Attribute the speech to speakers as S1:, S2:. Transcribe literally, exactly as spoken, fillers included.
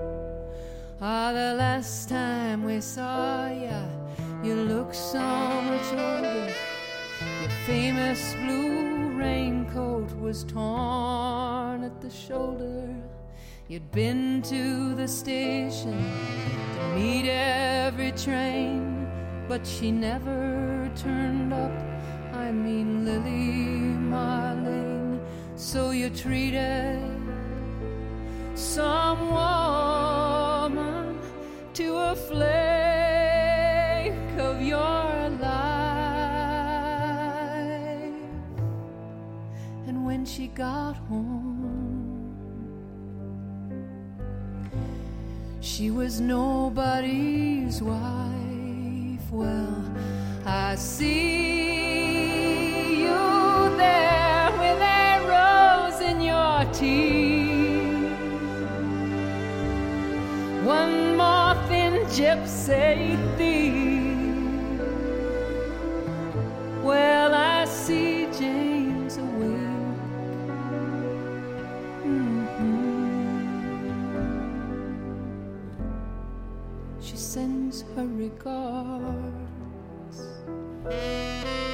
S1: Ah, the last time we saw ya, you looked so much older. Your famous blue raincoat was torn at the shoulder. You'd been to the station to meet every train, but she never turned up. I mean Lily Marlene. So you treated some woman to a flake of your life. And when she got home, she was nobody's wife. Well, I see you there with a rose in your teeth, one more thin gypsy thief. Well, I see Jane's awake. Mm-hmm. She sends her regards.